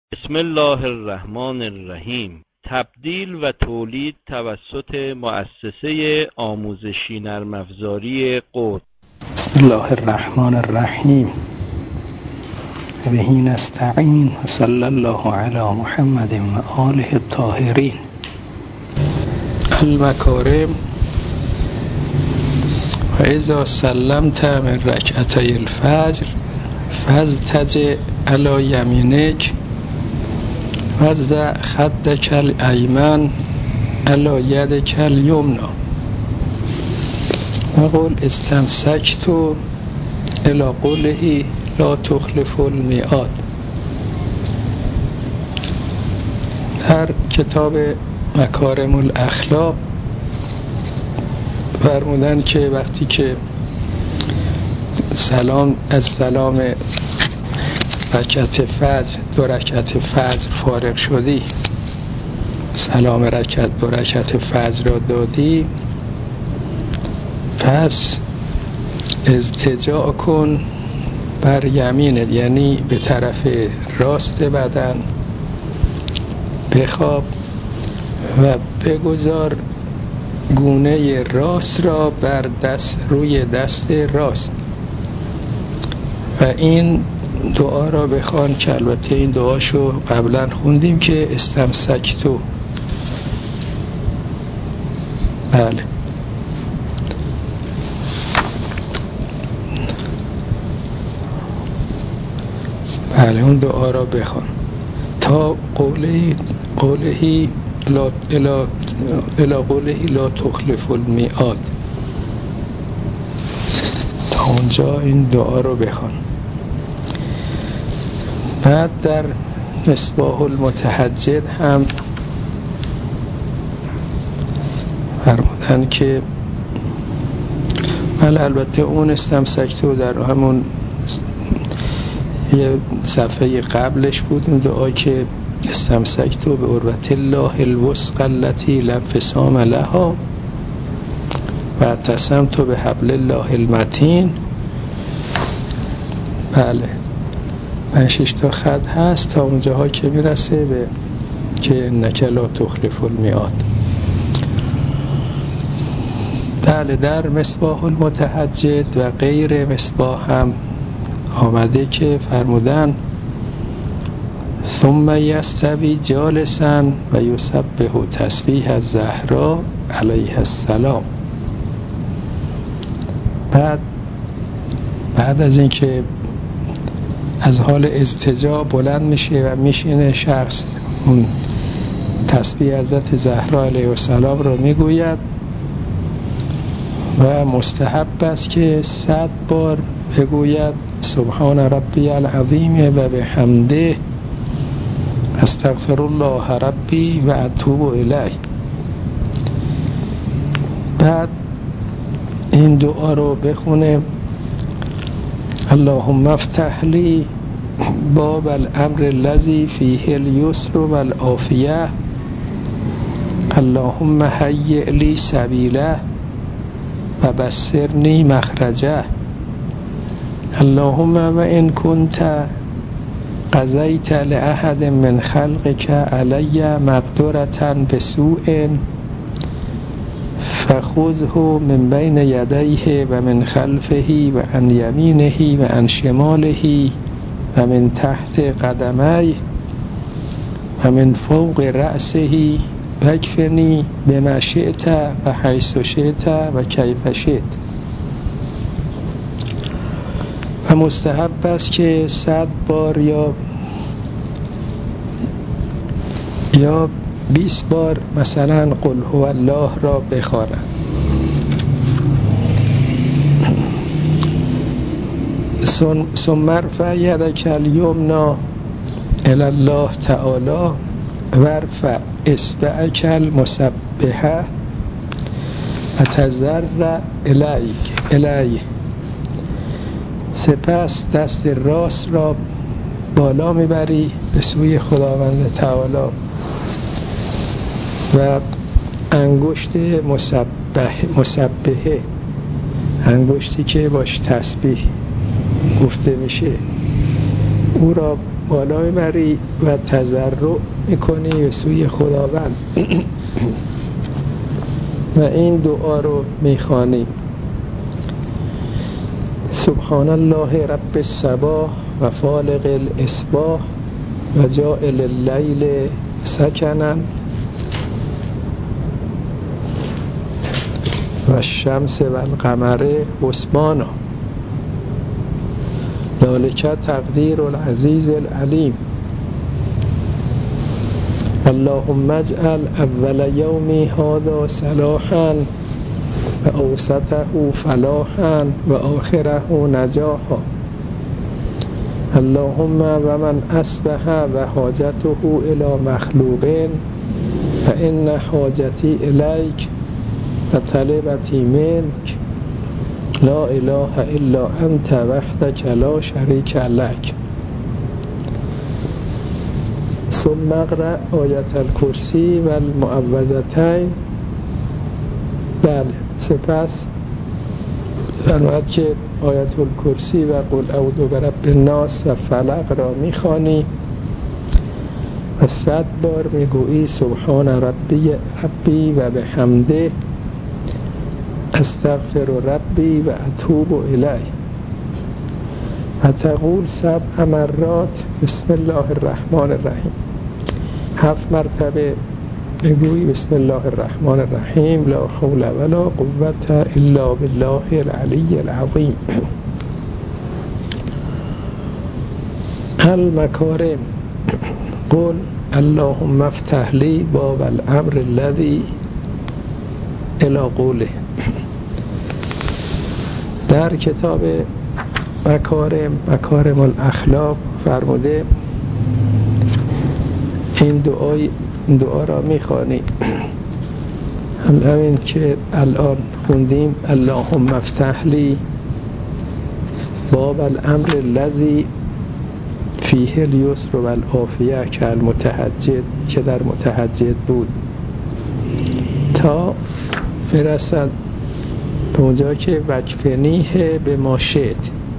بسم الله الرحمن الرحیم. تبدیل و تولید توسط مؤسسه آموزشی نرم افزاری قطب. بسم الله الرحمن الرحیم. به نستعین و صلی الله علی محمد و آله الطاهرین. المکارم و اذا سلمت من رکعتي الفجر فاضطجع علی یمینک وضع خدک الایمن علی یدک الیمنی وقل استمسکت الی قوله لا تخلف المیعاد. در کتاب مکارم الاخلاق فرمودن که وقتی که از سلام رکعت فجر، دو رکعت فجر فارغ شدی، سلام دو رکعت فجر را دادی، پس اضطجاع کن بر یمینت، یعنی به طرف راست بدن بخواب و بگذار گونه راست را بر روی دست راست و این دعا را بخوان که البته این دعاشو قبلا خوندیم که استمسکتو. بله اون دعا را بخوان تا قوله لا تخلف المیعاد، تا اونجا این دعا رو بخوان. بعد در مصباح المتهجد هم فرمودن که البته اون استمسکتو در همون یه صفحه قبلش بود، اون دعا که استمسکتو به عروة الله الوثقی التي لا انفصام لها و اعتصمت بحبل الله المتین. بله 5-6 تا خط هست تا اونجاها که میرسه به که انک لا تخلف المیعاد. بله در مصباح المتهجد و غیر مصباح هم آمده که فرمودن ثم یستوی جالسا و یسبح تسبیح الزهرا علیها السلام. بعد از اینکه از حال اضطجاع بلند میشه و میشینه، شخص اون تسبیح حضرت زهرا علیه السلام رو میگوید و مستحب است که 100 بار بگوید سبحان ربی العظیم و بحمده استغفر الله ربی و اتوب الیه. بعد این دعا رو بخونه اللهم افتح لی باب الامر الذی فیه اليسر والعافیه اللهم هیئ لی سبیله و بصرنی مخرجه اللهم و ان کنت قضیت لأحد من خلقك علی مقدرة بسوء فخذه من بین یدیه و من خلفه و عن یمینه و عن شماله و من تحت قدمیه و من فوق رأسه واکفنی بما شئت و حیث شئت و کیف شئت. و مستحب است که 100 بار یا 20 بار مثلا قل هو الله را بخوانند. ثم ارفع یدک الیمنی الی الله تعالی وارفع اصبعک المسبحه و تضرع الیه. سپس دست راست را بالا میبری به سوی خداوند تعالی و انگشت مسبحه، انگشتی که باش تسبیح گفته میشه، او را بالا میبری و تضرع میکنی به سوی خداوند و این دعا رو میخوانی: سبحان الله رب الصباح و فالق الاصباح و جاعل اللیل سکنا و الشمس و القمر حسبانا ذلک تقدیر العزیز العلیم. اللهم اجعل اول یومی هذا صلاحا و اوسطه فلاحا و آخره نجاحا. اللهم و من اصبح و حاجته الی مخلوق فان حاجتی الیک و طلبتی منک لا اله الا انت وحدک لا شریک لک. ثم اقرأ آیت الکرسی و المعوذتین. بله، سپس فرمود که آیت الکرسی و قل اعوذ برب الناس و فلق را میخوانی و 100 بار میگویی سبحان ربی و بحمده استغفر ربی و اتوب الیه و تقول 7 مرات بسم الله الرحمن الرحیم. 7 مرتبه بگویی بسم الله الرحمن الرحیم لا حول ولا قوة الا بالله العلی العظیم. المکارم. قل اللهم افتح لی باب الامر الذی الی قوله. در کتاب مکارم الاخلاق فرموده این دعا را میخوانی، همین که الان خوندیم: اللهم افتح لی باب الامر الذی فیه الیسر و العافیه که در متهجد بود، تا برسد به اونجا که وکفنیه به ما شئت،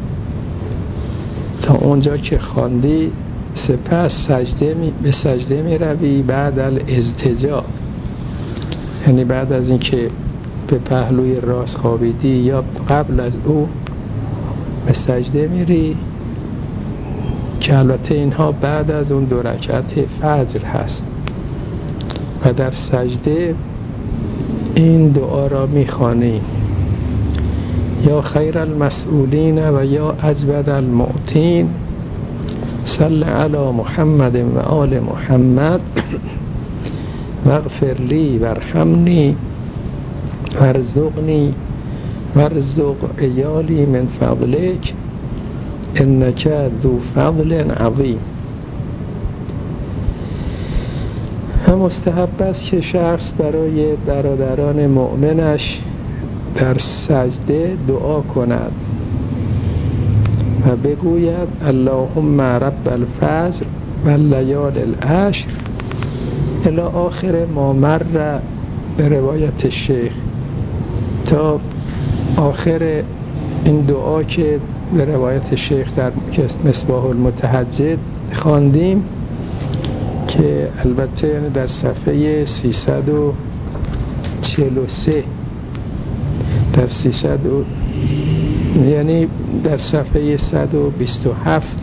تا اونجا که خواندی سپس به سجده می روی بعد الاضطجاع، یعنی بعد از اینکه به پهلوی راست خوابیدی یا قبل از او به سجده میری، که البته اینها بعد از اون 2 رکعت فجر هست. و در سجده این دعا را میخوانی: یا خیر المسئولین و یا اجود المعطین صل علی محمد و آل محمد واغفر لی وارحمنی وارزق عیالی من فضلک انک ذو فضل عظیم. هم مستحب است که شخص برای برادران مؤمنش در سجده دعا کند و بگوید اللهم رب الفجر و لیال العشر الی آخر ما مر به روایت شیخ، تا آخر این دعا که به روایت شیخ در مصباح المتهجد خواندیم، که البته در صفحه 343 یعنی در صفحه 127.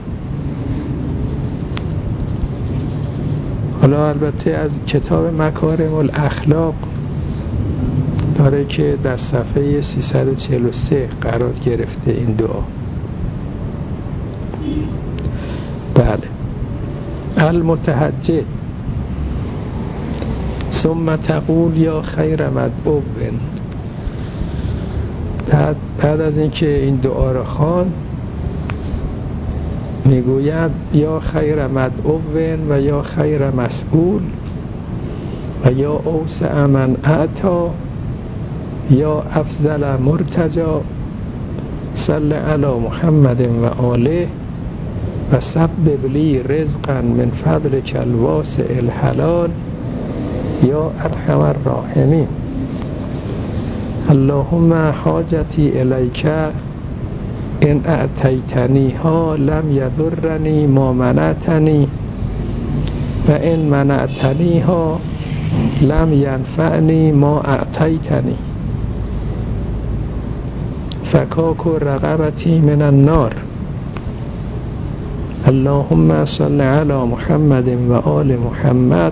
حالا البته از کتاب مکارم الاخلاق داره که در صفحه 343 قرار گرفته این دعا. بله. المتهجد. ثم تقول یا خیر مدعو. بعد از اینکه این دعا را خواند میگوید یا خیر مدعو و یا خیر مسئول و یا اوسع من اعطا یا افضل مرتجا صل علی محمد و آله و سبب لی رزقا من فضلک الواسع الحلال یا ارحم الراحمین. اللهم حاجتی الیک ان اعطیتنی ها لم یضرنی ما منعتنی و ان منعتنی ها لم ینفعنی ما اعطیتنی فکاک رقبتی من النار. اللهم صل علی محمد و آل محمد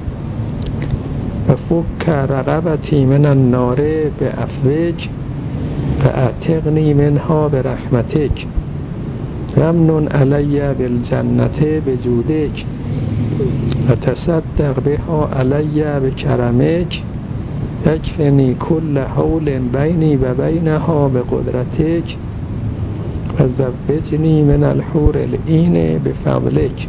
و فک رقبتی من النار بعفوک و اعتقنی منها برحمتک و امنن علی بالجنة بجودک و تصدق بها علی بکرمک یکفنی کل حول بینی و بینها بقدرتک و زوجنی من الحور العین بفضلک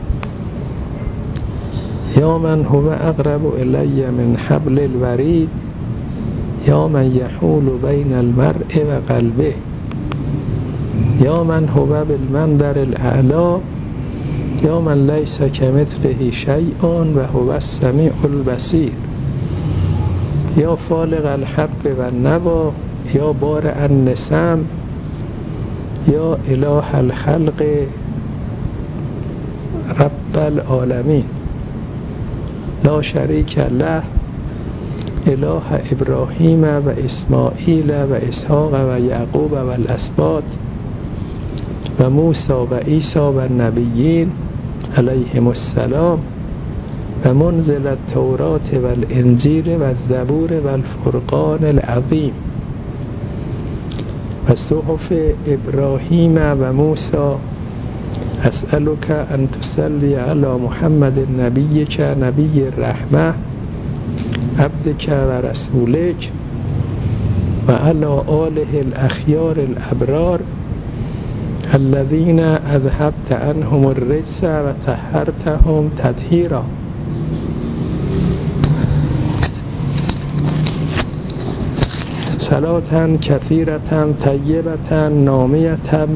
یا من هو اقرب الی من حبل الورید یا من یحول بین المرء و قلبه یا من هو بالمنبر الاعلی یا من لیس کمثله شیء و هو السمیع البصیر یا فالق الحب و النوی یا بارع النسم یا اله الخلق رب العالمین لا شریک له اله ابراهیم و اسماعیل و اسحاق و یعقوب و الاسباط و موسی و عیسی و النبیین علیهم السلام و منزل التوراة و الانجیل و الزبور و الفرقان العظیم و صحف ابراهیم و موسی اسألک ان تصلی علی محمد نبیک نبی الرحمه عبدک و رسولک و علی آله الاخیار الابرار الذین اذهبت عنهم الرجس و طهرتهم تطهیرا. صلاة کثیرة طیبة نامیة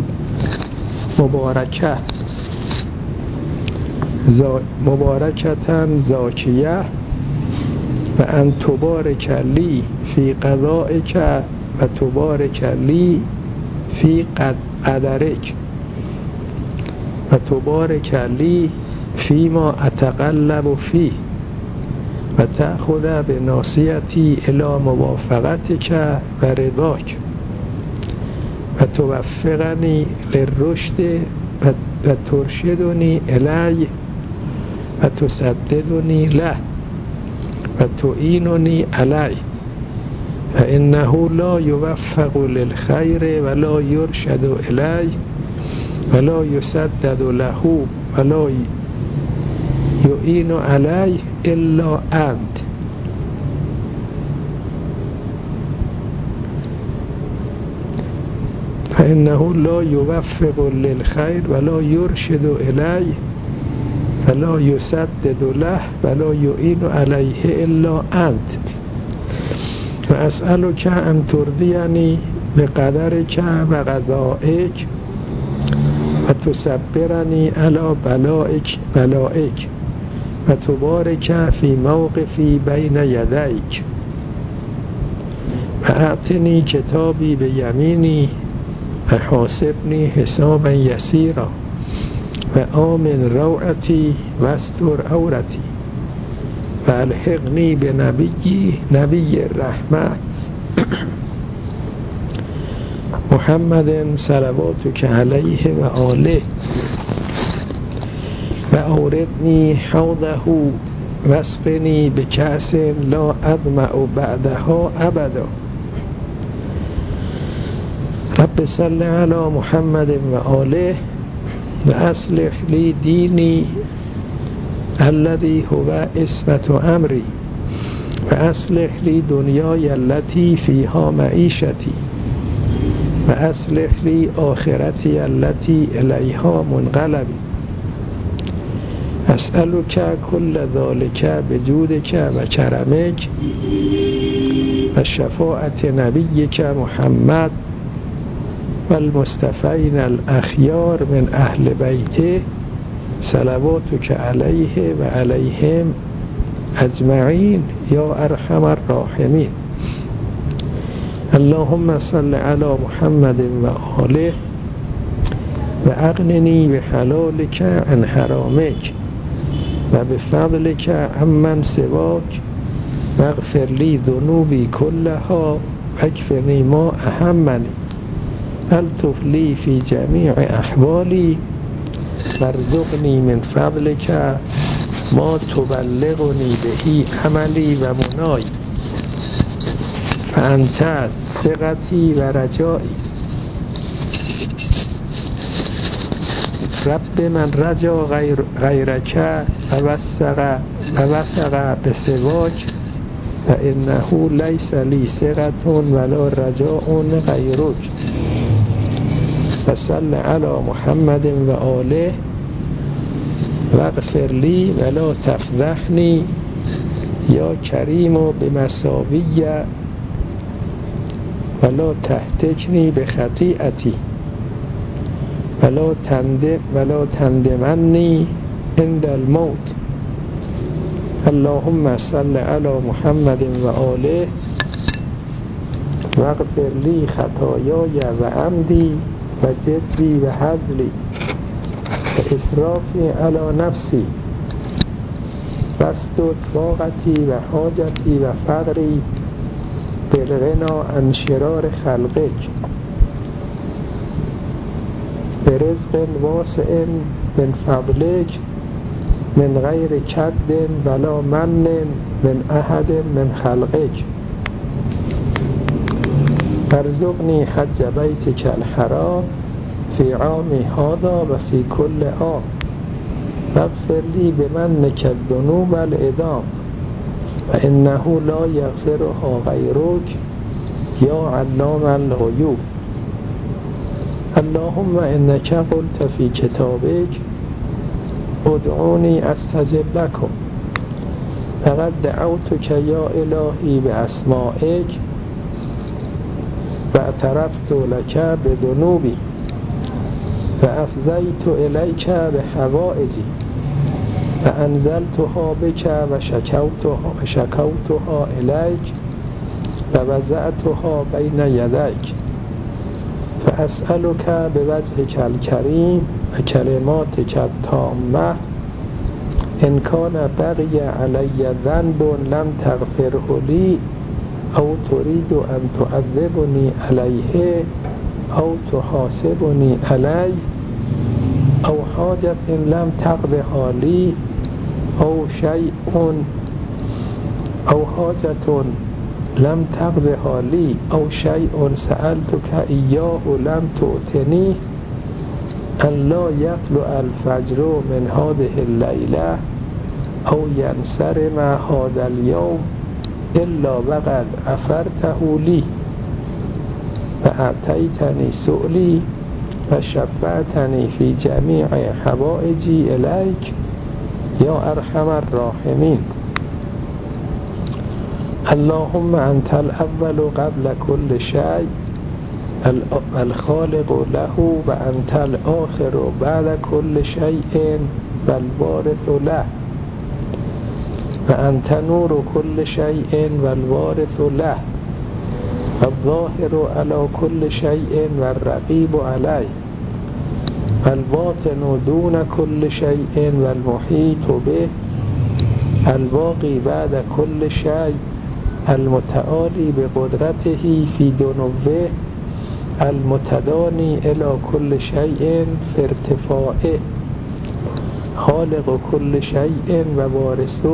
مبارکة زاکیه و ان تبارک لی فی قضائک و تبارک لی فی قدرک و تبارک لی فی ما اتقلب فیه و تأخذ بناصیتی الی موافقتک و رضاک و توفقنی للرشد و ترشدنی الی و تسددنی له و تعیننی علی فانه لا یوفق للخیر ولا یرشد الیه ولا یسدد له ولا یعین علیه الا انت. فانه لا یوفق للخیر ولا یرشد الیه ولا یسدد له ولا یعین علیه الا انت و اسألک ان ترضینی بقدرک و قضائک و تصبرنی علی بلائک و تبارک فی موقفی بین یدیک و اعطنی کتابی بیمینی و حاسبنی حسابا یسیرا و آمن روعتی و استر عورتی و الحقنی بنبی نبی الرحمه محمد صلواتک علیه و آله و اوردنی حوضه واسقنی بکأس لا اظمأ بعدها ابدا. رب صل علی محمد و آله و اصلح لی دینی الذی هو عصمت امری و اصلح لی دنیای التي فیها معیشتی و اصلح لی آخرتی التي الیها منقلبی. اسألک کل ذلک بجودک و کرمک و شفاعت نبیک محمد و المصطفین الاخیار من اهل بیته صلواتک علیه و علیهم اجمعین یا ارحم الراحمین. اللهم صل علی محمد و آله و اغننی به حلالک عن حرامک و به فضلک عمن سواک و اغفر لی ذنوبی کلها و اکفنی ما اهمنی الطف لی فی جمیع احوالی وارزقنی من فضلک ما تبلغنی بهی عملی و منایی فانت ثقتی و رجایی رب من رجا غیرک و وثق بسواک و انه لیس لی ثقة ولا رجاء غیرک و صل علی محمد و آله و اغفر لی ولا تفضحنی یا کریم بمثابی ولا تهتکنی بخطیئتی ولا تندمنی عند الموت اللهم صل علی محمد و آله و اغفر لی خطایای و عمدی و جدی و هزلی و اسرافی علی نفسی واسدد فاقتی و حاجتی و فقری بالغنا عن شرار خلقک برزق واسع من فضلک من غیر کد ولا من من احد من خلقک ارزقنی حج بیتک الحرام فی عامی هذا و فی کل عام واغفر لی بمنک الذنوب العظام و انه لا یغفرها غیرک یا علام الغیوب اللهم انک قلت فی کتابک ادعونی استجب لکم فقد دعوتک یا الهی باسمائک و اعترفت لک بذنوبی و افضیت الیک بحوائجی و انزلتها بک و شکوتها الیک و وضعتها بین یدیک فاسألک بوجهک الکریم و کلماتک التامه ان کان بقی علی ذنب لم تغفره لی او ترید ان تعذبنی علیه او تحاسبنی علیه او حاجت لم تقضها لی او حاجت لم تقضها لی او شیء سألتک ایاه لم تعطنی ان لا یطلع الفجر من هذه اللیلة او ینصرم هذا اليوم الا وقد غفرته لی و اعطیتنی سؤلی و شفعتنی فی جمیع حوائجی الیک یا ارحم الراحمین اللهم انت الاول قبل كل شيء الخالق له و انت الاخر بعد كل شيء والوارث له و انت نور كل شيء والوارث له الظاهر على كل شيء والرقيب عليه الباطن دون كل شيء والمحيط به الباقي بعد كل شيء المتعالی بقدرته فی دنوه المتدانی الی کل شیء فی ارتفاعه خالق کل شیء و وارثه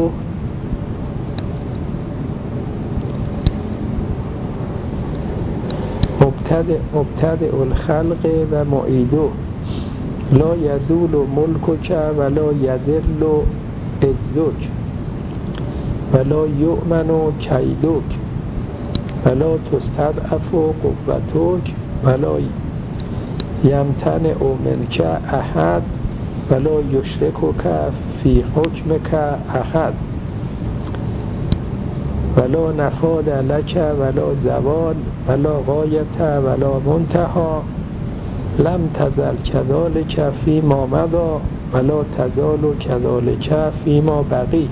مبتدئ الخلق و معیده لا یزول ملکک ولا یذل عزک ولا یؤمن کیدک ولا تستضعف قوتک ولا یمتنع منک احد ولا یشرکک فی حکمک احد ولا نفاد لک ولا زوال ولا غایة ولا منتهى لم تزل کذلک فیما مضی ولا تزال کذلک فیما بقی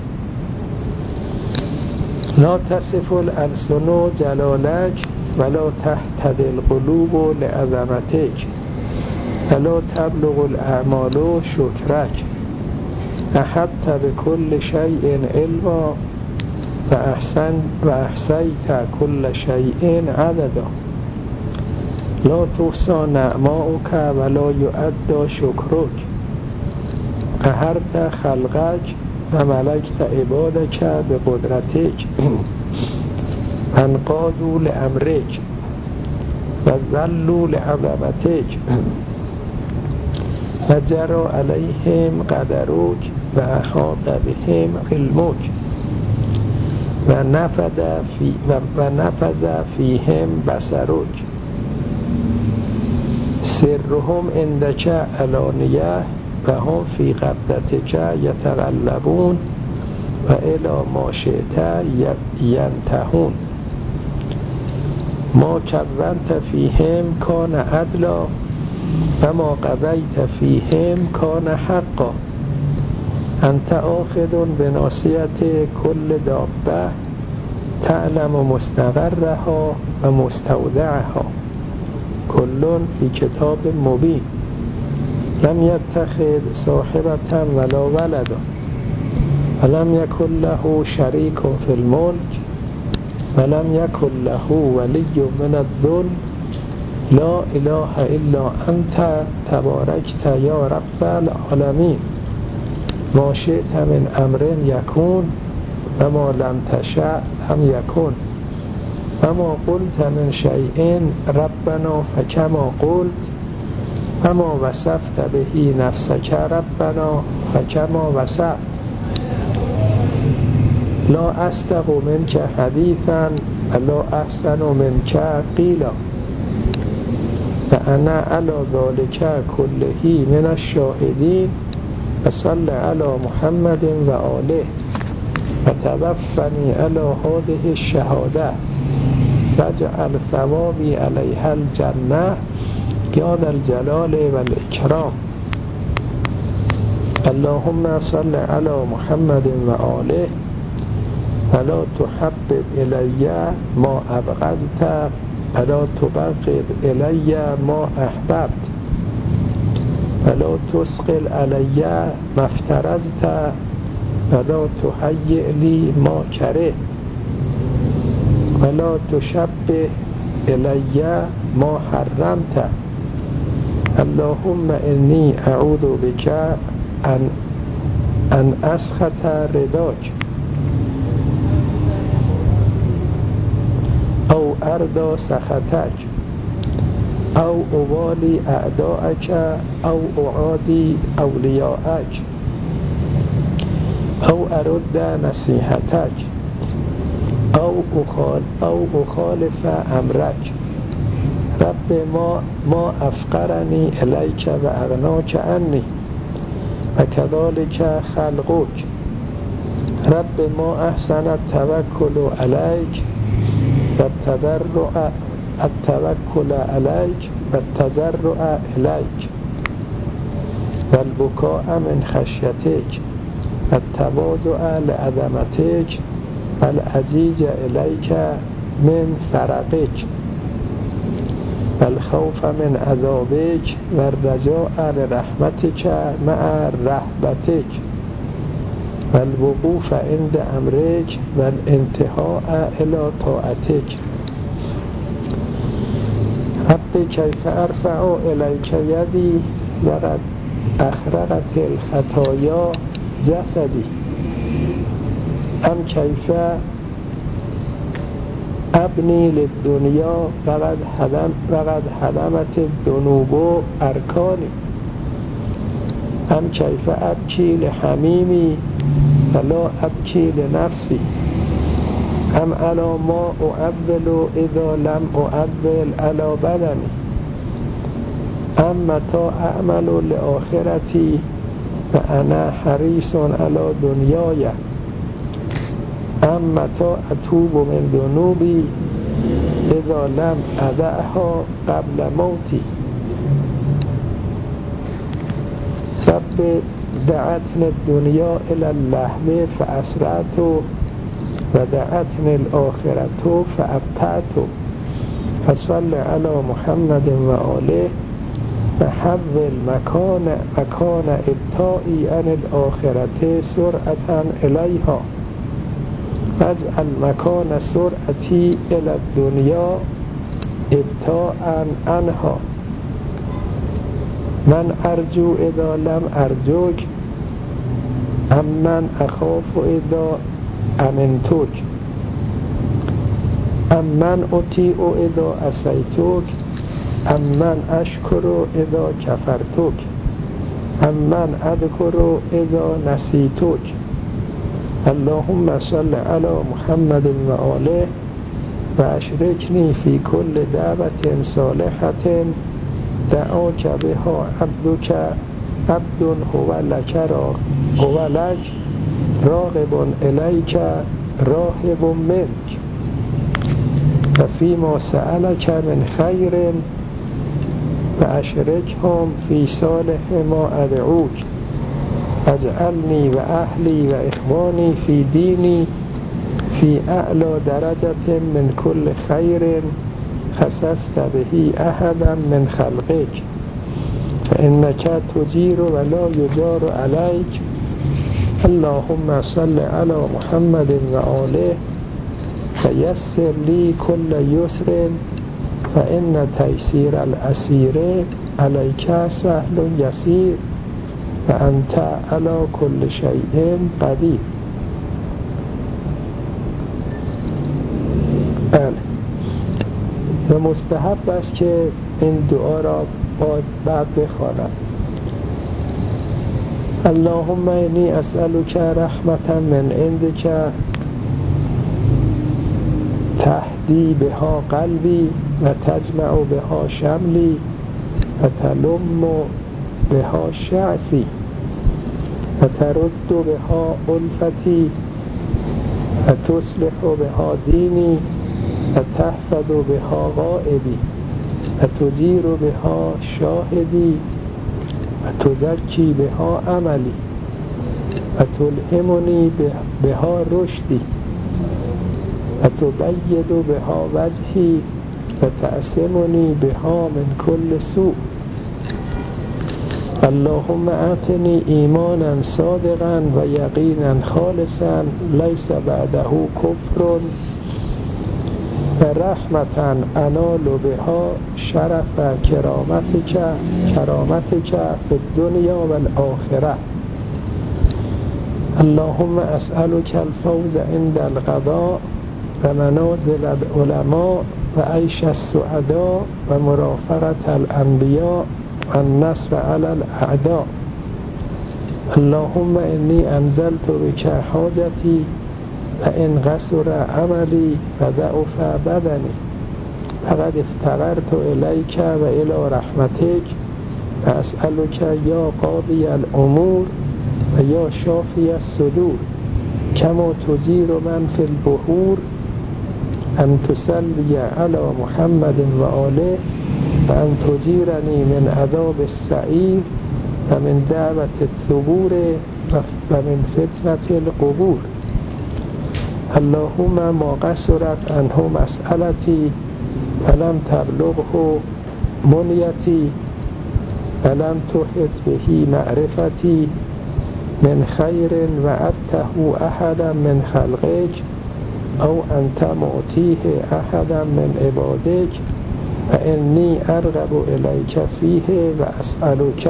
لا تصف الألسن جلالک ولا تهتدی القلوب لعظمتک ولا تبلغ الأعمال شکرک احطت بكل شيء علما وأحصيت كل شيء عددا لا تحصى نعماؤك ولا يعد شكرك قهرت خلقك وملكت عبادك بقدرتك انقادوا لأمرك وذلوا لعظمتك وجرى عليهم قدرك وأحاط بهم علمك ونفذ فيهم بصرك سرهم عندك علانية وهم في قبضتك يتغلبون وإلى ما شئت ينتهون ما كونت فيهم كان عدلا وما قضيت فيهم كان حقا أنت آخذ بناصية كل دابة تعلم مستقرها ومستودعها كل في كتاب مبين لم يتخذ صاحبة ولا ولدا ولم يكن له شريك في الملك ولم يكن له ولي من الذل لا إله إلا أنت تباركت يا رب العالمين ما شئت من أمر يكون وما لم تشاء لم يكن وما قلت من شيء ربنا فكما قلت وما وصفت به نفسك ربنا فكما وصفت لا أصدق منك حديثا ولا أحسن منك قيلا وأنا على ذلك كله من الشاهدين وصل على محمد وآله وتوفني على هذه الشهادة واجعل ثوابي عليها الجنة يا ذا الجلال والإكرام اللهم صل على محمد وآله ولا تحبب إلي ما أبغضت ولا تبغض إلي ما أحببت ولا تثقل علي ما افترضت ولا تهيئ لي ما كرهت ولا تشبه إلي ما حرمت اللهم إني أعوذ بك أن أسخط رضاك أو أرضى سخطك أو أوالي أعداءك أو أعادي أولياءك أو أرد نصيحتك أو أخالف أمرك رب ما أفقرني إليك وأغناك عني وكذلك خلقك رب ما أحسن التوكل عليك التوكل عليك والتضرع إليك والبكاء من خشيتك التواضع لعظمتك والعجيج إليك من فرقك والخوف من عذابك والرجاء لرحمتك مع رهبتك والوقوف عند أمرك والانتهاء إلى طاعتك رب كيف أرفع إليك يدي وقد أخرقت الخطايا جسدي أم كيف أبني للدنيا وقد هدمت الذنوب أركاني أم كيف أبكي لحميمي فلا أبكي لنفسي أم على ما أؤول إذا لم أؤول على بدني أم متى أعمل لآخرتي وأنا حريص على دنياي أم متى أتوب من ذنوبي إذا لم أدعها قبل موتي رب دعتني الدنيا إلى اللهو فأسرعت ودعتني الآخرة فأبتعت فصل على محمد وآله و حول مکان ابتاعی عن الآخرة سرعة الیها واجعل مکان سرعتی الی الدنیا ابتاعا عنها من ارجو اذا لم ارجوک امن اخاف اذا امنتک امن اطیع اذا عصیتک امن اشکر اذا کفرتک امن اذکر اذا نسیتک اللهم صل علی محمد و آله و اشرکنی فی کل دعوة صالحة دعاک بها عبدک عبد هو لک راغب الیک راهب منک و فیما سألک من خیر و اشرکهم فی صالح ما ادعوک اجعلنی و اهلی و اخوانی فی دینی فی اعلی درجة من کل خیر خصصت به احدا من خلقک فانک تجیر و لا یجار علیک اللهم صل علی محمد و آله فیسر لی کل یسر فان تیسیر العسیر علیک سهل یسیر و انت علی کل شیء قدیر. و مستحب است که این دعا را بعد بخواند. اللهم انی اسألک رحمة من عندک تهدی بها قلبی و تجمع بها شملی و تلم بها شعثی و ترد بها الفتی و تصلح بها دینی و تحفظ بها غائبی و تجیر بها شاهدی و تزکی بها عملی و تلهمنی بها رشدی و تبید بها وجهی و تعصمنی بها من کل سوء. اللهم اعطنی ایمانا صادقا و یقینا خالصا لیس بعده کفر و رحمة انال بها شرف کرامتک فی الدنیا و الآخرة. اللهم اسألک الفوز عند القضاء و منازل العلماء و عیش السعداء و مرافقة الانبیاء و النصر علی الاعداء. اللهم انی انزلت بک حاجتی و ان قصر عملی و ضعف بدنی فقد افتقرت الیک و الی رحمتک و اسألک یا قاضی الامور و یا شافی الصدور کما تجیر من فی البحور ان تصلی علی محمد و آله و ان تجیرنی من عذاب السعیر و من دعوة الثبور و من فتنة القبور. اللهم ما قصرت عنه مسألتی فلم تبلغه منیتی فلم تحط به معرفتی من خیر وعدته احدا من خلقک او انت معطیه احدا من عبادک و انی ارغب الیک فیه و اسألک.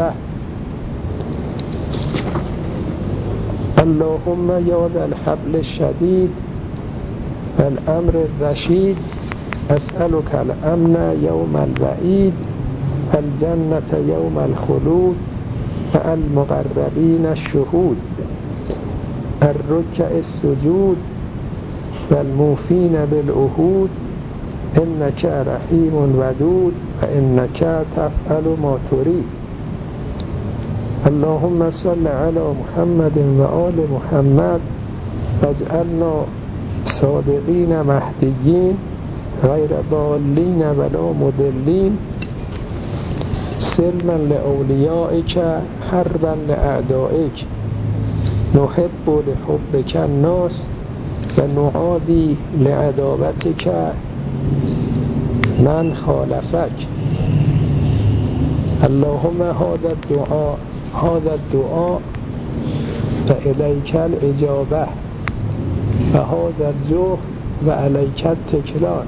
اللهم یا ذا الحبل الشدید و الامر الرشید اسألک الامن یوم الوعید و الجنة یوم الخلود و المقربین الشهود الرکع السجود و الموفین بالعهود انک رحیم ودود و انک تفعل ما ترید. اللهم صل علی محمد و آل محمد واجعلنا صادقین مهدیین غیر ضالین ولا مضلین سلما لاولیائک حربا لاعدائک نحب لحبک الناس و نعادی لعداوتک من خالفک. اللهم هذا الدعاء فإليك الإجابة وهذا الجهد وعليك التكلان.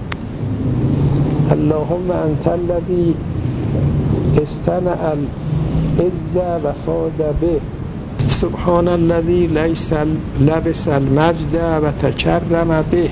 اللهم أنت الذي استنع العز وفاز به. سبحان الذي لبس المجد وتكرم به.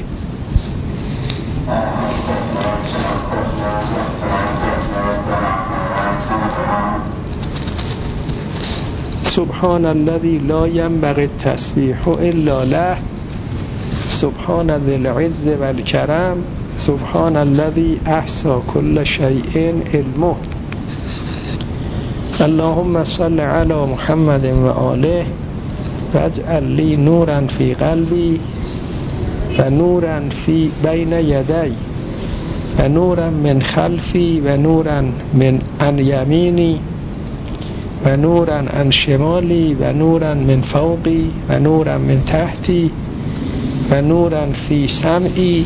سبحان الذي لا ينبغي التسبيح إلا له. سبحان ذي العز والكرم. سبحان الذي أحصى كل شيء علمه. اللهم صل على محمد وآله واجعل لي نورا في قلبي ونورا في بين يدي ونورا من خلفي ونورا من عن يميني ونورا عن شمالي ونورا من فوقي ونورا من تحتي ونورا في سمعي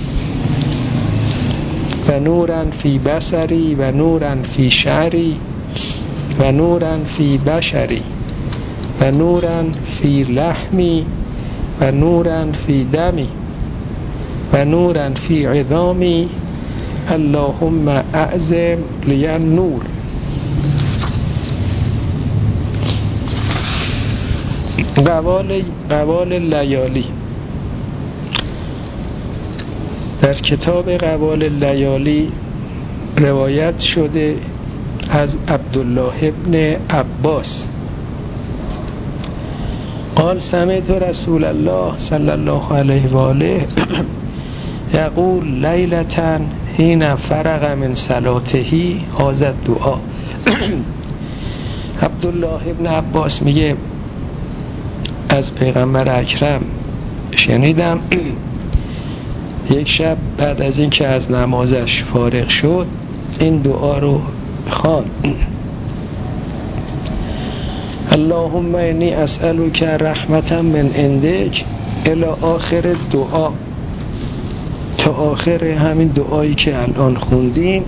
ونورا في بصري ونورا في شعري ونورا في بشري ونورا في لحمي ونورا في دمي ونورا في عظامي. اللهم أعزم لي النور. قوال اللیالی. در کتاب قوال اللیالی روایت شده از عبدالله ابن عباس قال سمعت رسول الله صلی الله علیه و آله یقول لیلة حين فرغ من صلاته هذا الدعاء. عبدالله ابن عباس میگه از پیغمبر اکرم شنیدم یک شب بعد از اینکه از نمازش فارغ شد این دعا رو خواند. اللهم انی اسألک رحمتا من عندک الی آخر دعا، تا آخر همین دعایی که الان خوندیم.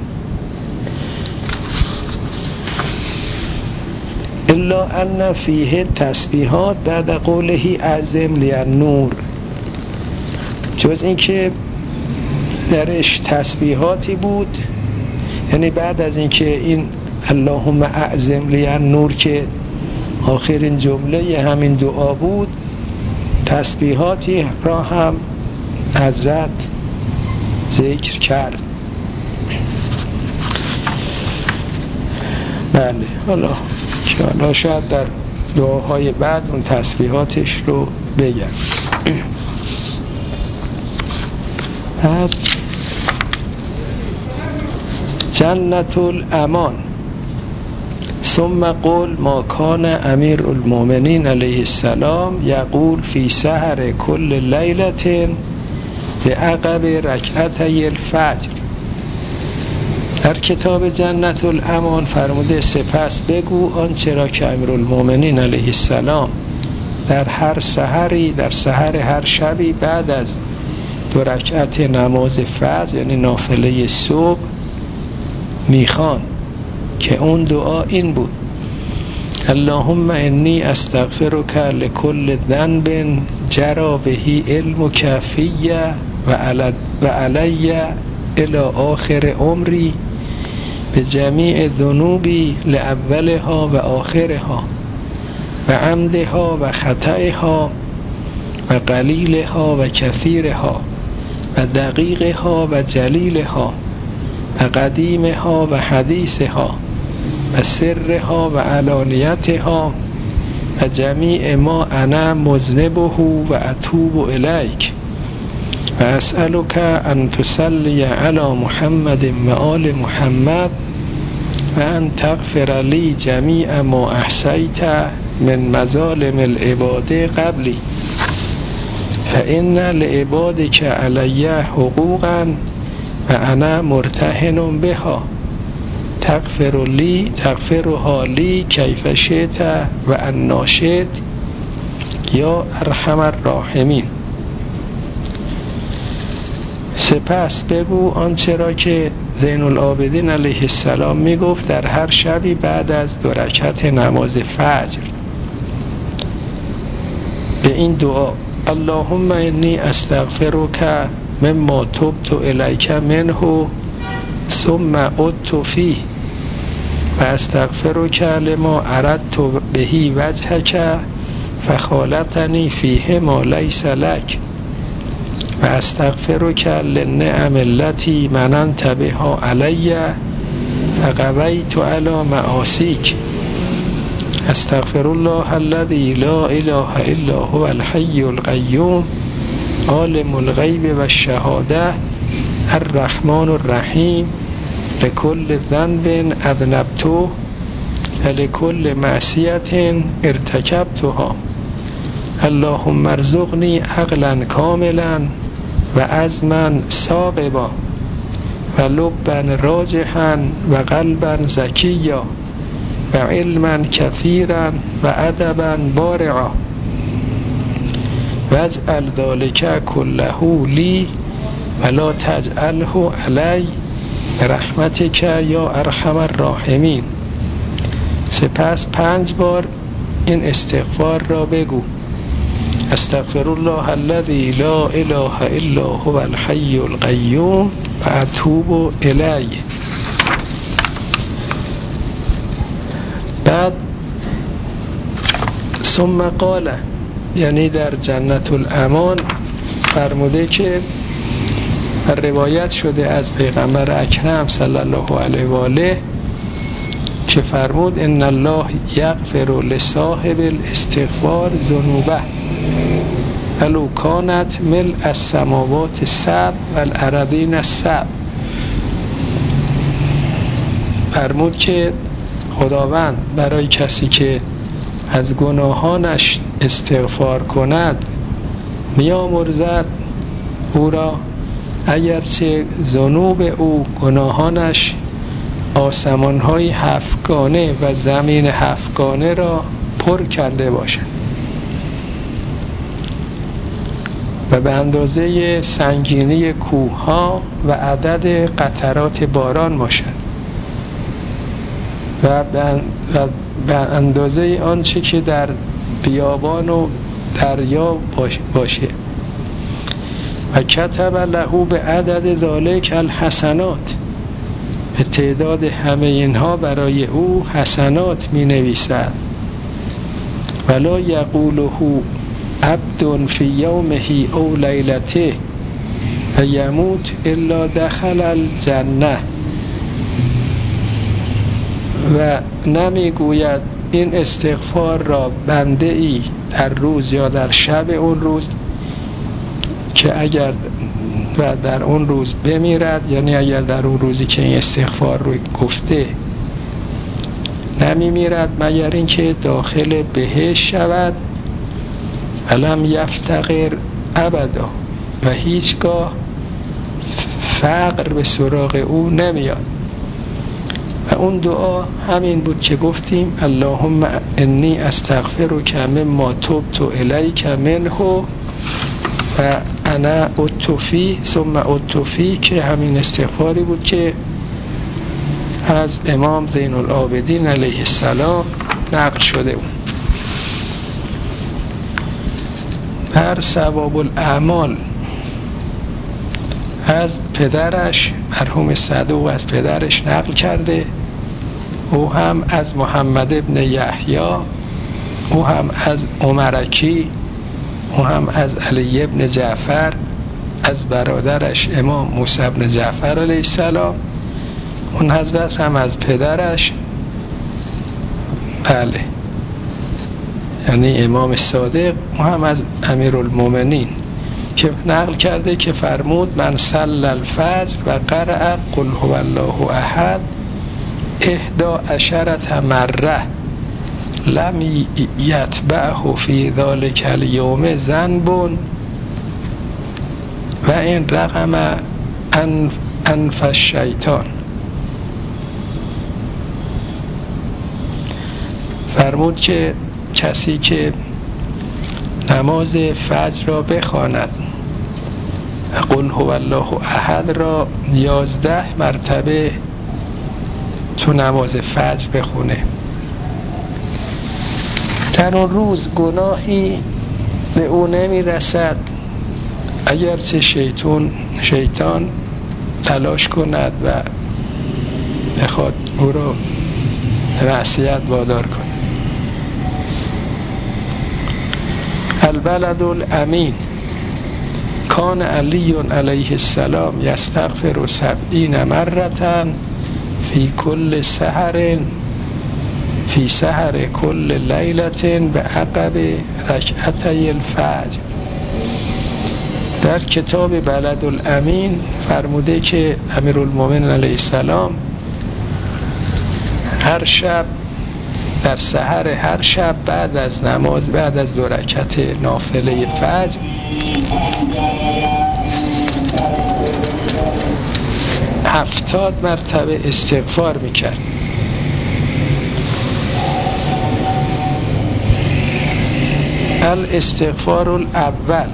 الا ان فیه تسبیحات بعد قوله اعظم لی النور، جز این که درش تسبیحاتی بود، یعنی بعد از این که این اللهم اعظم لی النور که آخرین جمله همین دعا بود، تسبیحاتی را هم حضرت ذکر کرد. بله، حالا شاید در دعاهای بعد اون تسبیحاتش رو بگم. بعد جنت الامان. ثم قل ما کان امیر المؤمنین علیه السلام یقول فی سحر کل لیلة بعقب رکعتی الفجر. در کتاب جنت الامان فرموده سپس بگو آنچه را که امیر المؤمنین علیه السلام در هر سحری، در سحر هر شبی بعد از 2 رکعت نماز فجر یعنی نافله صبح میخوان، که اون دعا این بود: اللهم انی استغفرک لکل ذنب جرى به علمک فی و علی الی آخر عمری بجمیع ذنوبی لأولها و آخرها و عمدها و خطئها و قلیلها و کثیرها و دقیقها و جلیلها و قدیمها و حدیثها و سرها و علانیتها و جمیع ما انا مذنبه و اتوب الیک و اسألک ان تصلی علی محمد و آل محمد و ان تغفر لی جمیع ما احصیت من مظالم العباد قبلی فان لعبادک علی حقوقا و انا مرتهن بها تغفرها لی کیف شئت و انا شئت یا ارحم الراحمین. سپس بگو آنچه را که زین العابدین علیه السلام میگفت در هر شبی بعد از 2 رکعت نماز فجر به این دعا: اللهم انی استغفرک مما تبت الیک منه ثم عدت فیه و استغفرک لما اردت به وجهک فخالطنی فیه ما لیس لک و استغفرک للنعم التي مننت بها علی فقویت علی معاصیک استغفر الله الذي لا اله الا هو الحي القيوم عالم الغیب و الشهاده الرحمن الرحیم لكل ذنب اذنبته ولكل معصیة ارتکبتها اللهم ارزقنی عقلا کاملا و عزما ثاقبا و لبا راجحا و قلبا زکیا و علما کثیرا و ادبا بارعا واجعل ذلك كله لی ولا تجعله علی برحمتک یا ارحم الراحمین. سپس 5 بار این استغفار را بگو: استغفر الله الذي لا اله الا هو الحي القيوم و اتوب الیه. بعد ثم قال، یعنی در جنت الامان فرموده که روایت شده از پیغمبر اکرم صلی الله علیه و آله که فرمود: ان الله یغفر لصاحب الاستغفار ذنوبه ولو کانت ملء السماوات السبع والارضین السبع. فرمود که خداوند برای کسی که از گناهانش استغفار کند میامرزد او را اگرچه ذنوب او گناهانش آسمان‌های 7گانه و زمین 7گانه را پر کرده باشد و به اندازه سنگینی کوه‌ها و عدد قطرات باران باشد و به اندازه آنچه که در بیابان و دریا باشه و کتب له به عدد ذالک الحسنات، به تعداد همه اینها برای او حسنات می نویسد. ولا یقوله عبد فی یومه او لیلته و یموت الا دخل الجنه، و نمی گوید این استغفار را بنده ای در روز یا در شب اون روز که اگر و در اون روز بمیرد، یعنی اگر در اون روزی که این استغفار رو گفته نمی میرد مگر اینکه داخل بهشت شود ولم یفتقر ابدا و هیچگاه فقر به سراغ او نمیاد. و اون دعا همین بود که گفتیم: اللهم انی استغفرک مما تبت الیک منه و انا اتوفی ثم اتوفی، که همین استغفاری بود که از امام زین العابدین علیه السلام نقل شده بود. هر ثواب الاعمال از پدرش مرحوم صدوق از پدرش نقل کرده، او هم از محمد ابن یحیی، او هم از عمرکی، او هم از علی ابن جعفر، از برادرش امام موسی ابن جعفر علیه السلام، اون حضرت هم از پدرش، بله، یعنی امام صادق، او هم از امیرالمومنین، که نقل کرده که فرمود: من صلی الفجر و قرأ قل هو الله احد 11 مره لم یتبعه فی ذلک الیوم ذنب و این رقم انف الشیطان. فرمود که کسی که نماز فجر را بخواند قل هو الله احد را 11 مرتبه تو نماز فجر بخونه. در اون روز گناهی به او نمی رسد، اگرچه شیطان تلاش کند و بخواد او را معصیت وادار کند. البلد الامین کان علی علیه السلام یستغفر 70 مرة فی سحر کل لیلة بعقب رکعتی الفجر. در کتاب بلد الامین فرموده که امیرالمومنین علیه السلام هر شب در سحر هر شب بعد از نماز، بعد از 2 رکعت نافله فجر، هفتاد مرتبه استغفار میکرد. الاستغفار الاول،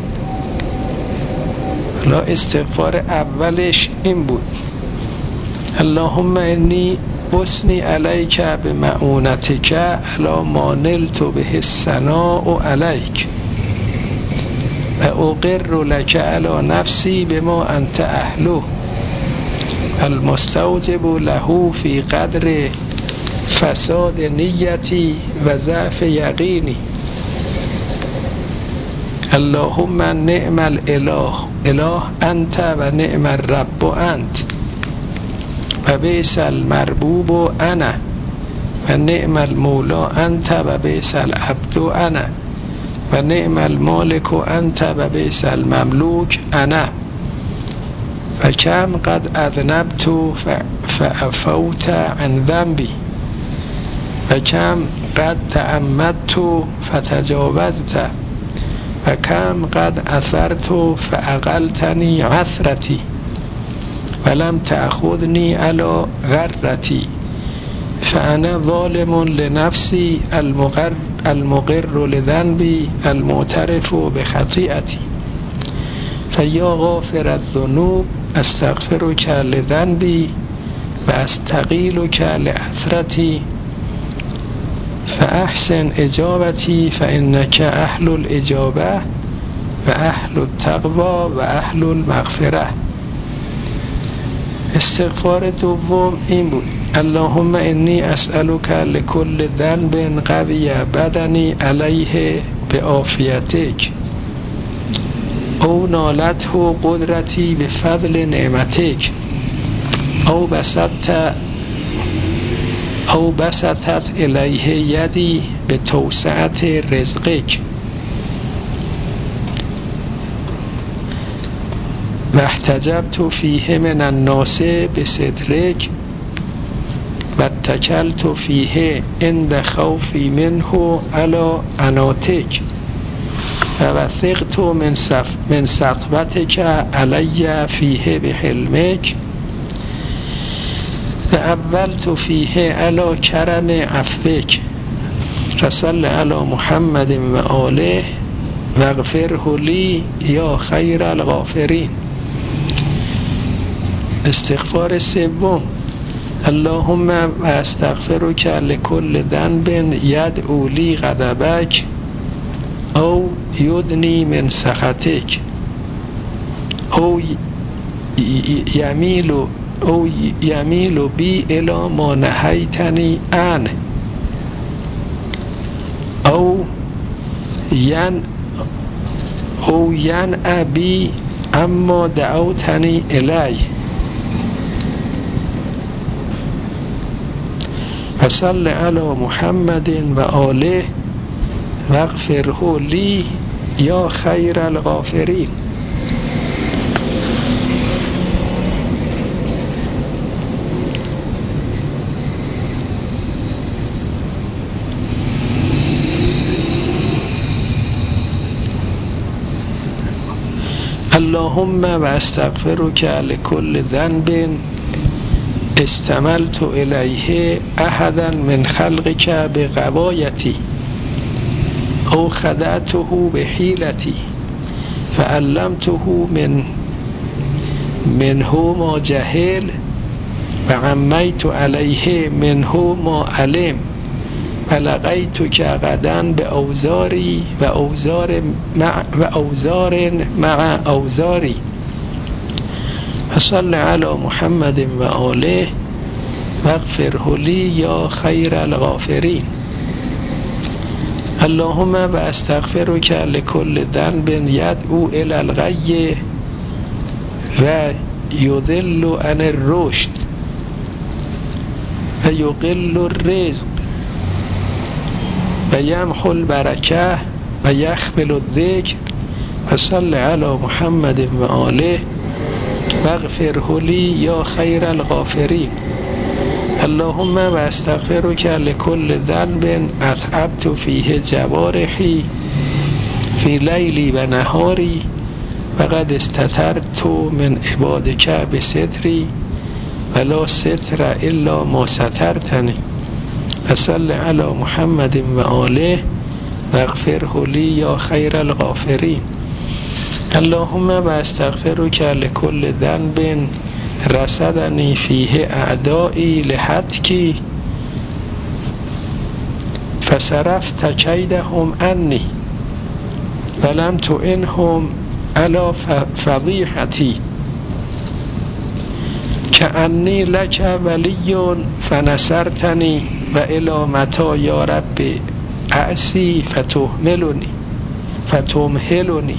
لا استغفار اولش این بود: اللهم انی اثنی علیک بمعونتک علی ما نلت به الثناء علیک و اقر لک علی نفسی بما انت اهله المستوجب له فی قدر فساد نیتی و ضعف یقینی. اللهم نعم الاله انت و نعم الرب انت و بیس المربوب انا و نعم المولا انت و بیس العبد انا و نعم المالک انت و بیس المملوک انا و کم قد اذنبت فعفوت عن ذنبی و کم قد تعمدت فتجاوزت و کم قد اثرت فاقلتنی عثرتی ولم تأخذنی علی غرتی فانا ظالم لنفسی المقر لذنبی المعترف بخطیئتی فیا غافر الذنوب استغفرک لذنبی و استقیلک لعثرتی فاحسن اجابتی فانک اهل الاجابه و اهل التقوی و اهل المغفره. استغفار دوم این بود: اللهم انی اسألک لکل ذنب قوی بدنی علیه بعافیتک او نالته قدرتی بفضل نعمتک او بسطت الیه یدی بتوسعت رزقک و احتجبت فیه من الناس بسترک و اتکلت فیه عند خوفی منه علی عناتک و وثقت من سطوتک علی فیه بحلمک و اولت فیه علی کرم عفوک فصل علی محمد و آله و اغفره لی یا خیر الغافرین. استغفار سوم: اللهم و استغفرک لکل ذنب یدعو لی غضبک او یدنی من سخطک او یمیل بی الی ما نهیتنی عنه او ینع بی اما دعوتنی الی. فصل علی محمد و آله و اغفره لی یا خیر الغافرین. اللهم و استغفرک لکل ذنب استملت الیه احدا من خلقک بغوایتی او خدعته بحیلتی فعلمته منه ما جهل و عمیت علیه منه ما علم و لقیتک غدا بأوزاری و اوزار مع اوزاری. فصل علی محمد و آله واغفره لی یا خیر الغافرین. اللهم و استغفرک لكل ذنب یدعو الی الغی و یضل عن الرشد و یقل الرزق و یمحو البرکه و یخبل الذکر. و صل علی محمد و آله واغفره لی یا خیر الغافرین. اللهم و استغفرک لكل ذنب اتعبت فیه جوارحی فی لیلی و نهاری و قد استترت من عبادک بستری ولا ستر الا ما سترتنی. فصل علی محمد و آله واغفره لی یا خیر الغافرین. اللهم و استغفرک لكل ذنب رصدنی فیه اعدایی لحدکی فصرفت کیدهم عنی ولم تعنهم علی فضیحتی کأنی لک ولی فنصرتنی و الی متی یا رب اعصی فتمهلنی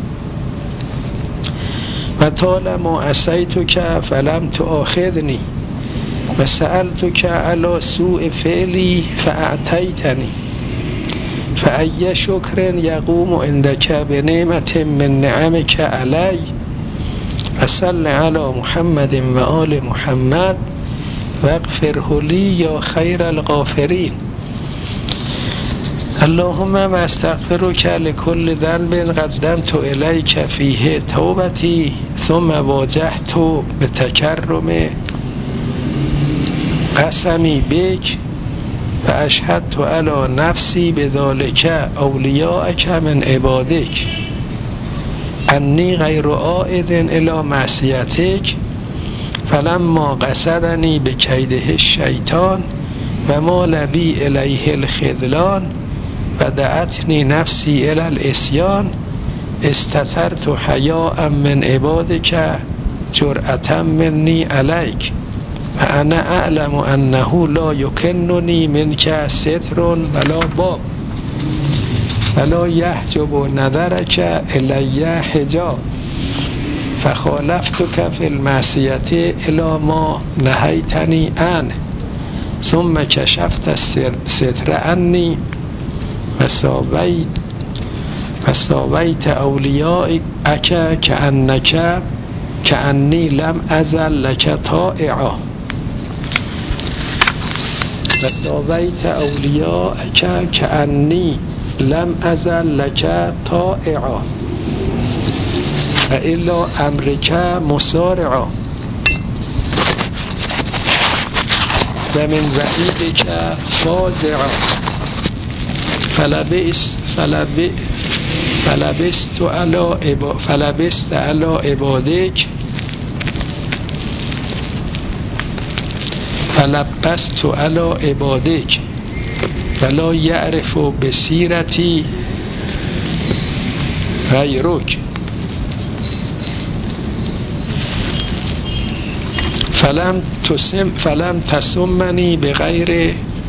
و طالما عصیتک فلم تؤاخذنی و سألتک علی سوء فعلی فاعطیتنی فأی شکر یقوم عندک بنعمة من نعمک علی. و صل علی محمد و آل محمد واغفره لی یا خیر الغافرین. اللهم و استغفرک لكل ذنب قدمت الیک فیه توبتی ثم واجهت بتکرم قسمی بک و اشهدت علی نفسی بذلک اولیاءک من عبادک انی غیر عائد الی معصیتک فلما قصدنی بکیده الشیطان و مال بی الیه الخذلان و دعتنی نفسی الی العصیان استترت حیاء من عبادک جرأة منی علیک و انا اعلم انه لا یکننی منک ستر ولا باب ولا یحجب نظرک الی حجاب فخالفتک فی المعصیة الی ما نهیتنی عنه ثم کشفت الستر عنی و ساویت اولیاءک کأنی لم ازل لک طائعا و ساویت اولیاءک کأنی لم ازل لک طائعا و الی امرک مسارعا و من وعیدک فازعا فلبست علی عبادک فلبست علی عبادک ولا یعرف بصیرتی غیرک فلم تسمنی بغیر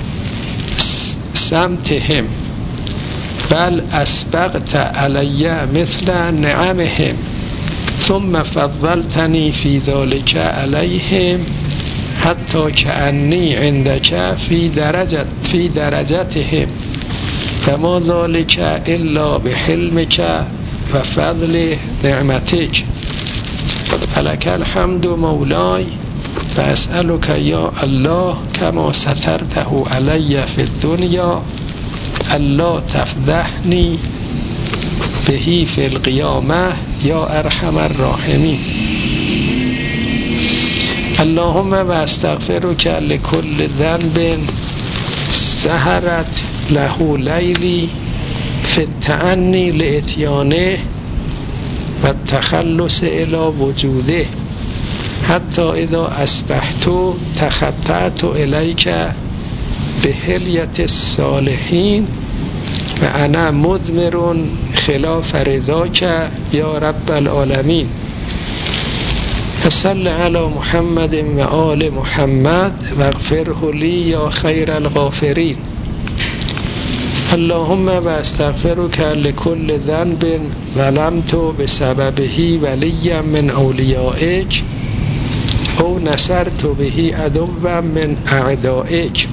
سمتهم بل اسبقت علی مثل نعمهم ثم فضلتنی فی ذلک علیهم حتی کأنی عندک فی درجتهم فما ذلک الا بحلمک و فضل نعمتک فلک الحمد مولای و اسألک یا الله کما سترته علی فی الدنیا الله تفضحنی بهی فی القیامه یا ارحم الراحمین. اللهم و استغفرک لكل ذنب سهرت له لیلی فی التعنی لاتیانه و التخلص الی وجوده حتی اذا اصبحت تخطعت الیک بحلیت الصالحین و انا مضمر خلاف رضاک یا رب العالمین. فصل علی محمد و آل محمد واغفره لی یا خیر الغافرین. اللهم و استغفرک لكل ذنب ظلمت بسببه ولیا من اولیائک او نصرت به عدوا من اعدائک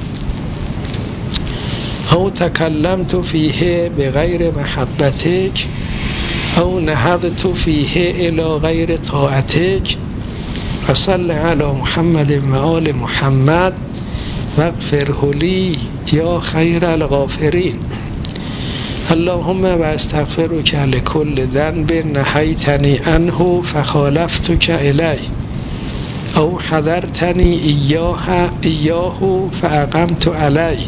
او تکلمت فیه بغیر محبتک او نهضت فیه الی غیر طاعتک. وصل علی محمد و آل محمد واغفره لی یا خیر الغافرین. اللهم و استغفرک لكل ذنب نهیتنی عنه فخالفتک الیه او حذرتنی ایاه فاقمت علیه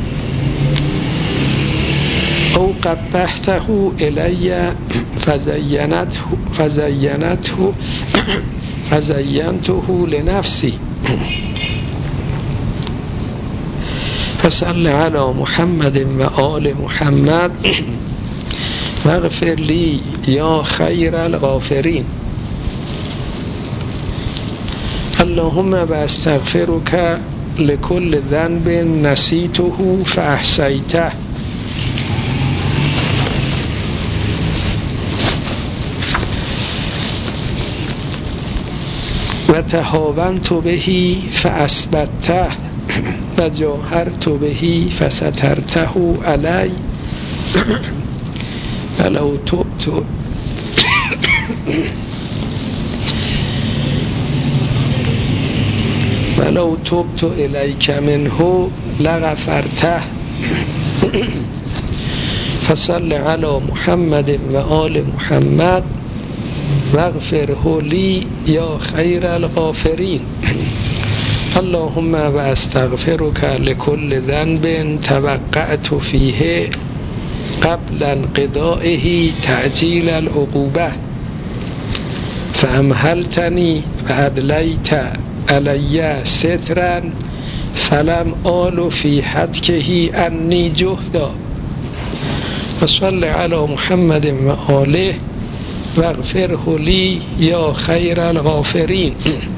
او قبحته الی فزینته لنفسی. فصل علی محمد و آل محمد واغفر لی یا خیر الغافرین. اللهم و استغفرک لكل ذنب نسیته فاحصیته و تهاونت به فاثبته و جاهرت به فسترته علی ولو تبت الیک منه لغفرته. فصل علی محمد و آل محمد واغفره لی یا خیر الغافرین. اللهم و استغفرک لكل ذنب توقعت فیه قبل انقضائه تعجیل العقوبه فامهلتنی فادلیت علی سترا فلم آل فی حدکه انی جهدا. وصل علی محمد و آله واغفره لی یا خیر الغافرین.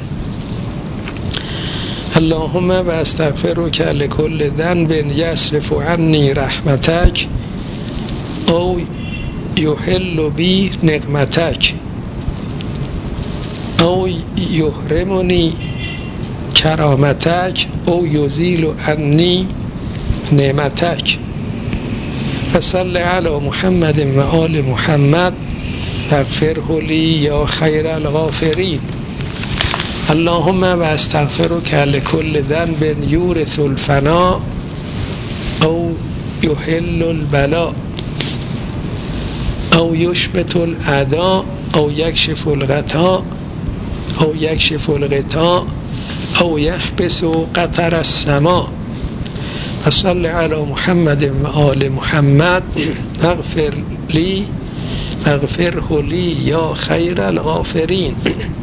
اللهم و استغفرک لكل ذنب یصرف عنی رحمتک او یحل بی نقمتک او یحرمنی کرامتک او یزیل عنی نعمتک. فصل علی محمد و آل محمد واغفره لی یا خیر الغافرین. اللهم و استغفرک لكل ذنب یورث الفناء او یحل البلاء او یشبت الاعداء او یکشف الغطاء او یکشف الغطاء او یحبس قطر السماء. وصل علی محمد و آل محمد واغفره لی یا خیر الغافرین.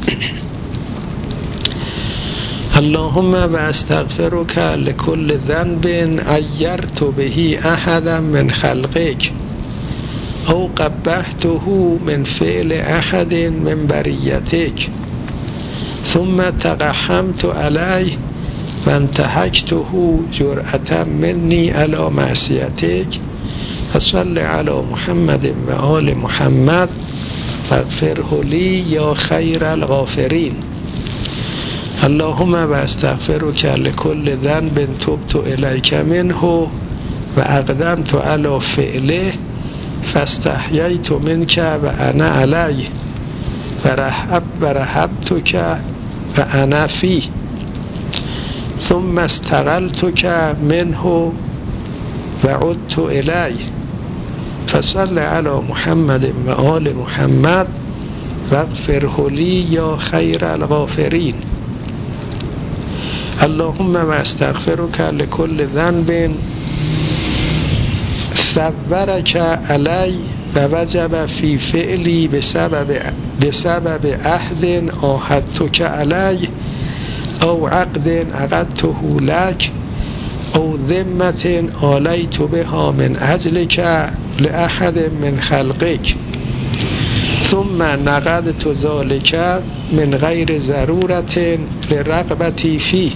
اللهم و استغفرک لكل ذنب عیرت به احدا من خلقک او قبحته من فعل احد من بریتک ثم تقحمت علیه و انتهکته جرأة منی علی معصیتک. فصل علی محمد و آل محمد واغفره لی یا خیر الغافرین. اللهم و استغفرک لكل ذنب تبت الیک منه و اقدمت علی فعله فاستحییت منک و انا علیه و رهبتک و انا فیه ثم استقلتک منه و عدت الیه. فصل علی محمد و آل محمد واغفره لی یا خیر الغافرین. اللهم و استغفرک لكل ذنب صورک علی و وجب فی فعلی بسبب عهد عاهدتک علی او عقد عقدته لک او ذمة آلیت بها من اجلک لأحد من خلقک ثم نقضت ذلك من غیر ضرورة لرغبتی فيه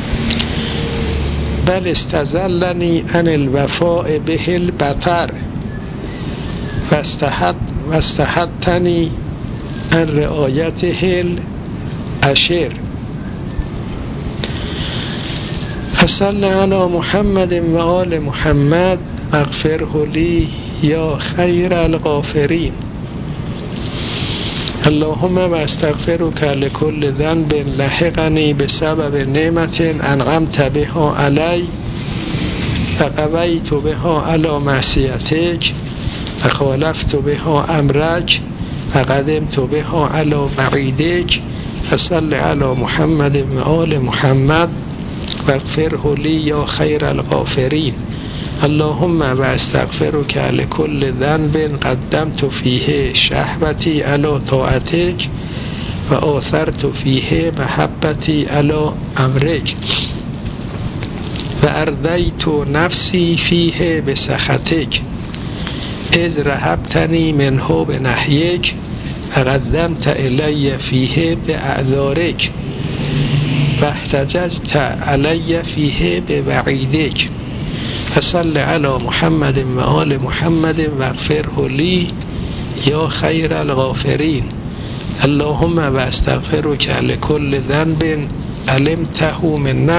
بل استزلنی عن الوفاء به البطر واستحدتنی عن رعایته العشر فصل علی محمد و آل محمد واغفره لی یا خیر الغافرین. اللهم واستغفرك لكل ذنب لحقني بسبب نعمة أنعمت بها علي فقويت بها على معصيتك فخالفت بها أمرك فقدمت بها على بعيدك فصل على محمد وآل محمد واغفره لي يا خير الغافرين. اللهم واستغفرك لكل ذنب قدمت فيه شهوتي على طاعتك وآثرت فيه محبتي على أمرك وأرضيت نفسي فيه بسخطك إذ رهبتني منه بنهيك وقدمت إلي فيه بأعذارك واحتججت علي فيه بوعيدك فصل على محمد و آل محمد واغفره لي يا خير الغافرين. اللهم واستغفرك لكل ذنب علمته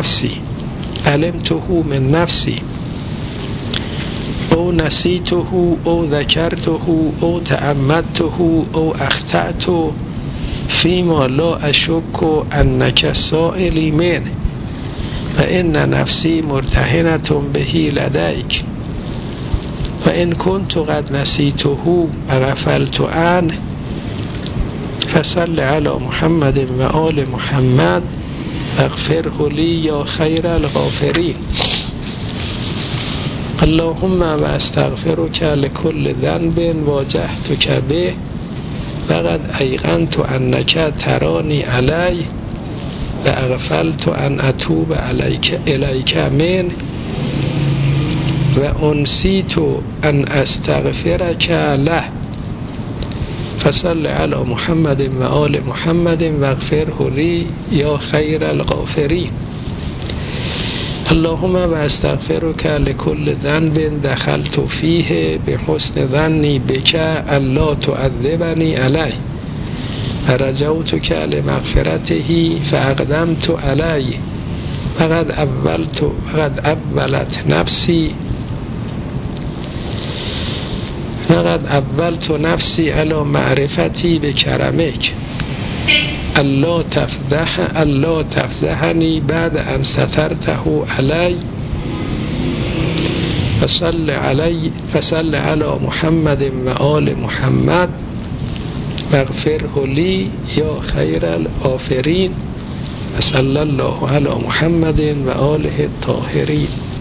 من نفسي او نسيته او ذكرته او تأمدته او أخطأت فيما لا أشك أنك سائلي منه فإن نفسي مرتهنة به لديك وإن كنت قد نسيته وغفلت عنه فصل على محمد وآل محمد واغفره لي يا خير الغافرين. اللهم واستغفرك لكل ذنب واجهتك به وقد أيقنت أنك تراني عليه وأغفلت أن أتوب إليك من وأنسيت أن أستغفرك له فصل على محمد وآل محمد واغفره لي يا خير الغافرين. اللهم واستغفرك لكل ذنب دخلت فيه بحسن ظني بك ألا تعذبني عليه فرجوتك لمغفرته فأقدمت عليه فقد أولت نفسي على معرفتي بكرمك ألا تفضحني بعد أن سترته علي فصل على محمد وآل محمد واغفره لي يا خير الغافرين. صلى الله على محمد وآله الطاهرين.